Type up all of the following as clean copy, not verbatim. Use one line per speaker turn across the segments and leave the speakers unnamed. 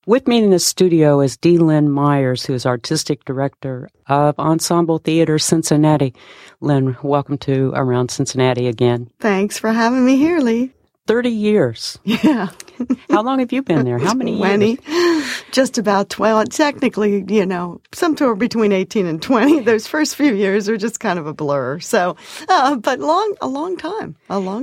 With me in the studio is D. Lynn Myers, who is Artistic Director of Ensemble Theater Cincinnati. Lynn, welcome to Around Cincinnati again.
Thanks for having me here, Lee.
30 years.
Yeah.
How long have you been there? How many
20.
years?
Just about 12. Technically, somewhere between 18 and 20. Those first few years are just kind of a blur. So, but a long time.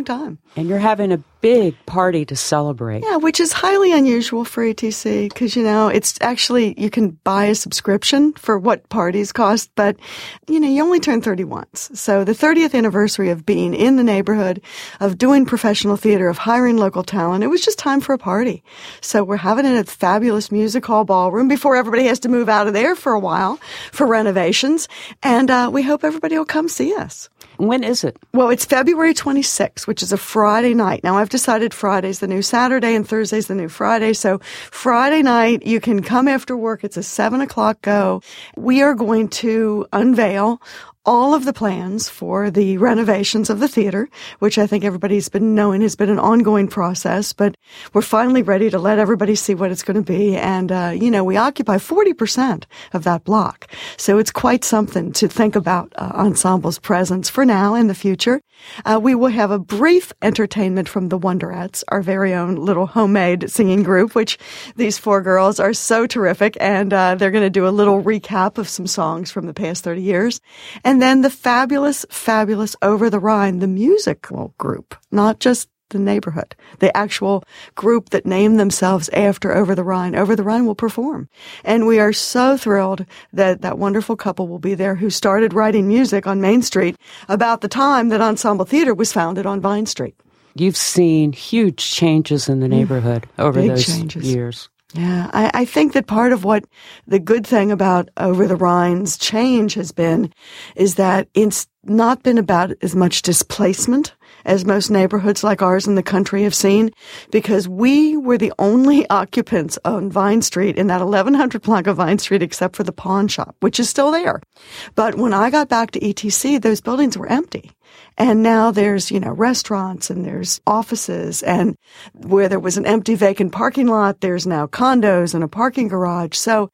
And you're having a big party to celebrate.
Yeah, which is highly unusual for ETC because, it's actually, you can buy a subscription for what parties cost, but, you only turn 30 once. So the 30th anniversary of being in the neighborhood, of doing professional theater, of hiring local talent, it was just time for a party. So we're having it at the fabulous Music Hall Ballroom before everybody has to move out of there for a while for renovations. And we hope everybody will come see us.
When is it?
Well, it's February 26th, which is a Friday night. Now, I've decided Friday's the new Saturday and Thursday's the new Friday. So Friday night, you can come after work. It's a 7:00 go. We are going to unveil all of the plans for the renovations of the theater, which I think everybody's been knowing has been an ongoing process, but we're finally ready to let everybody see what it's going to be. And, we occupy 40% of that block. So it's quite something to think about Ensemble's presence for now and the future. We will have a brief entertainment from the Wonderettes, our very own little homemade singing group, which these 4 girls are so terrific. And they're going to do a little recap of some songs from the past 30 years. And then the fabulous Over the Rhine, the musical group, not just the neighborhood, the actual group that named themselves after Over the Rhine. Over the Rhine will perform. And we are so thrilled that that wonderful couple will be there who started writing music on Main Street about the time that Ensemble Theater was founded on Vine Street.
You've seen huge changes in the neighborhood over those years.
Yeah, I think that part of what the good thing about Over the Rhine's change has been is that it's not been about as much displacement as most neighborhoods like ours in the country have seen, because we were the only occupants on Vine Street in that 1100 block of Vine Street except for the pawn shop, which is still there. But when I got back to ETC, those buildings were empty. And now there's, restaurants and there's offices, and where there was an empty vacant parking lot, there's now condos and a parking garage. So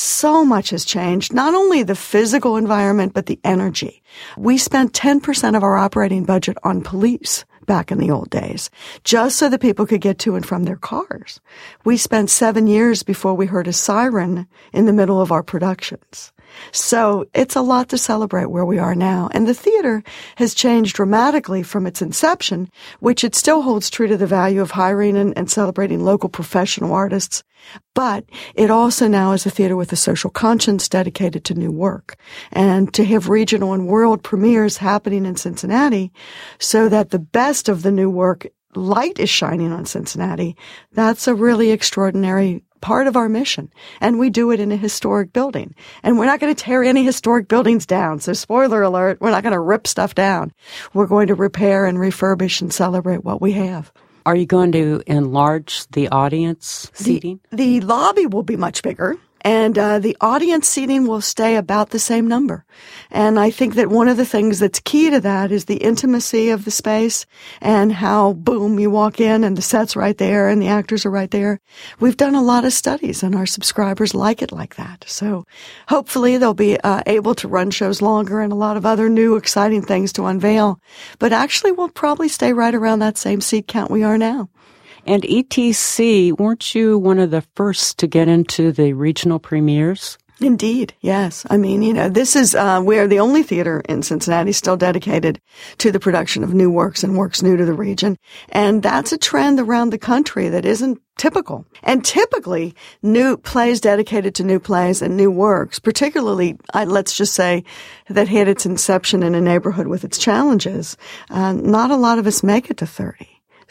much has changed, not only the physical environment, but the energy. We spent 10% of our operating budget on police back in the old days, just so that people could get to and from their cars. We spent 7 years before we heard a siren in the middle of our productions. So it's a lot to celebrate where we are now. And the theater has changed dramatically from its inception, which it still holds true to the value of hiring and celebrating local professional artists. But it also now is a theater with a social conscience dedicated to new work. And to have regional and world premieres happening in Cincinnati so that the best of the new work light is shining on Cincinnati, that's a really extraordinary part of our mission. And we do it in a historic building. And we're not going to tear any historic buildings down. So spoiler alert, we're not going to rip stuff down. We're going to repair and refurbish and celebrate what we have.
Are you going to enlarge the audience seating?
The lobby will be much bigger. And the audience seating will stay about the same number. And I think that one of the things that's key to that is the intimacy of the space and how, boom, you walk in and the set's right there and the actors are right there. We've done a lot of studies and our subscribers like it like that. So hopefully they'll be able to run shows longer and a lot of other new exciting things to unveil. But actually we'll probably stay right around that same seat count we are now.
And ETC, weren't you one of the first to get into the regional premieres?
Indeed, yes. I mean, this is, we're the only theater in Cincinnati still dedicated to the production of new works and works new to the region. And that's a trend around the country that isn't typical. And typically, new plays dedicated to new plays and new works, particularly, let's just say, that had its inception in a neighborhood with its challenges, not a lot of us make it to 30.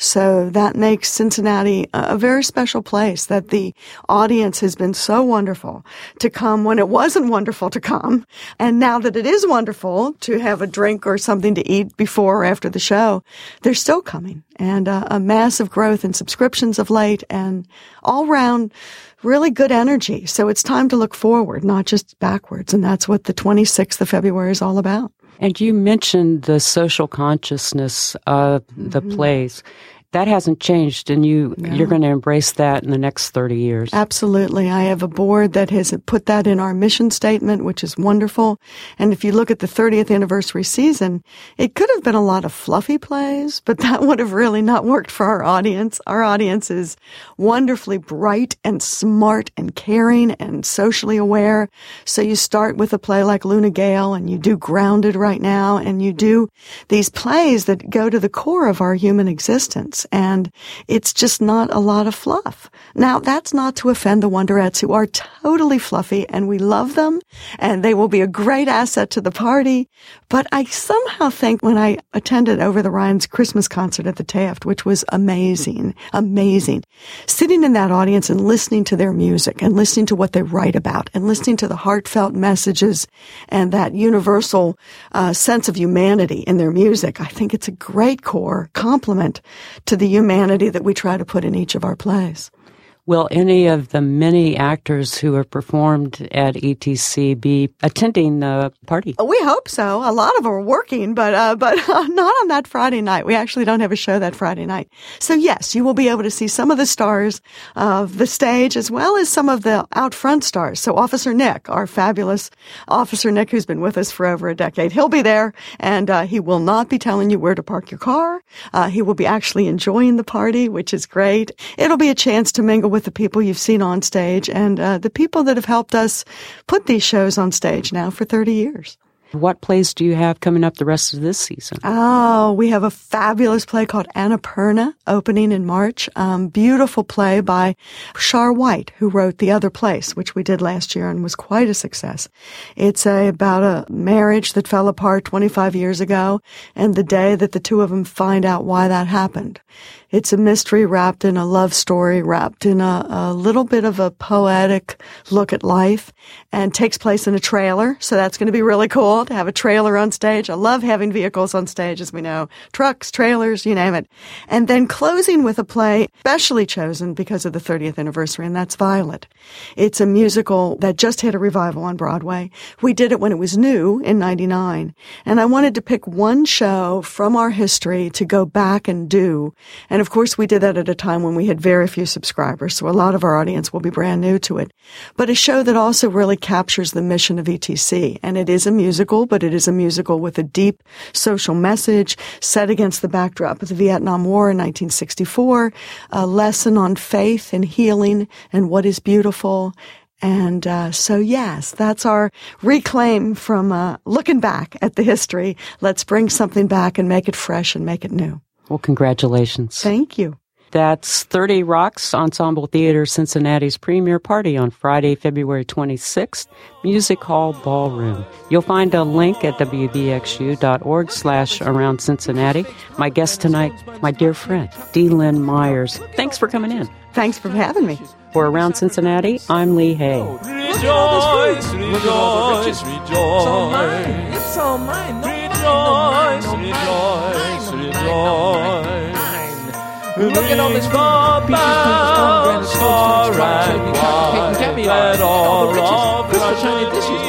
So that makes Cincinnati a very special place, that the audience has been so wonderful to come when it wasn't wonderful to come. And now that it is wonderful to have a drink or something to eat before or after the show, they're still coming. And a massive growth in subscriptions of late and all round really good energy. So it's time to look forward, not just backwards. And that's what the 26th of February is all about.
And you mentioned the social consciousness of the plays. That hasn't changed, and you're going to embrace that in the next 30 years.
Absolutely. I have a board that has put that in our mission statement, which is wonderful. And if you look at the 30th anniversary season, it could have been a lot of fluffy plays, but that would have really not worked for our audience. Our audience is wonderfully bright and smart and caring and socially aware. So you start with a play like Luna Gale, and you do Grounded right now, and you do these plays that go to the core of our human existence. And it's just not a lot of fluff. Now, that's not to offend the Wonderettes, who are totally fluffy, and we love them, and they will be a great asset to the party. But I somehow think when I attended Over the Rhine's Christmas concert at the Taft, which was amazing, sitting in that audience and listening to their music and listening to what they write about and listening to the heartfelt messages and that universal sense of humanity in their music, I think it's a great core complement to the humanity that we try to put in each of our plays.
Will any of the many actors who have performed at ETC be attending the party?
We hope so. A lot of them are working, but not on that Friday night. We actually don't have a show that Friday night. So yes, you will be able to see some of the stars of the stage as well as some of the out front stars. So Officer Nick, our fabulous Officer Nick, who's been with us for over a decade, he'll be there, and he will not be telling you where to park your car. He will be actually enjoying the party, which is great. It'll be a chance to mingle with the people you've seen on stage and the people that have helped us put these shows on stage now for 30 years.
What plays do you have coming up the rest of this season?
Oh, we have a fabulous play called Annapurna opening in March. Beautiful play by Shar White, who wrote The Other Place, which we did last year and was quite a success. It's about a marriage that fell apart 25 years ago and the day that the two of them find out why that happened. It's a mystery wrapped in a love story, wrapped in a little bit of a poetic look at life, and takes place in a trailer. So that's going to be really cool to have a trailer on stage. I love having vehicles on stage, as we know. Trucks, trailers, you name it. And then closing with a play specially chosen because of the 30th anniversary, and that's Violet. It's a musical that just hit a revival on Broadway. We did it when it was new in 99. And I wanted to pick one show from our history to go back and do. And of course, we did that at a time when we had very few subscribers, so a lot of our audience will be brand new to it. But a show that also really captures the mission of ETC. And it is a musical, but it is a musical with a deep social message set against the backdrop of the Vietnam War in 1964, a lesson on faith and healing and what is beautiful. And so, yes, that's our reclaim from looking back at the history. Let's bring something back and make it fresh and make it new.
Well, congratulations.
Thank you.
That's 30 Rocks Ensemble Theater Cincinnati's premiere party on Friday, February 26th, Music Hall Ballroom. You'll find a link at wbxu.org/Around Cincinnati. My guest tonight, my dear friend, D. Lynn Myers. Thanks for coming in.
Thanks for having me.
For Around Cincinnati, I'm Lee Hay.
Rejoice, rejoice, rejoice. It's all mine. Rejoice, rejoice, rejoice. Look at all this star and wine, let all of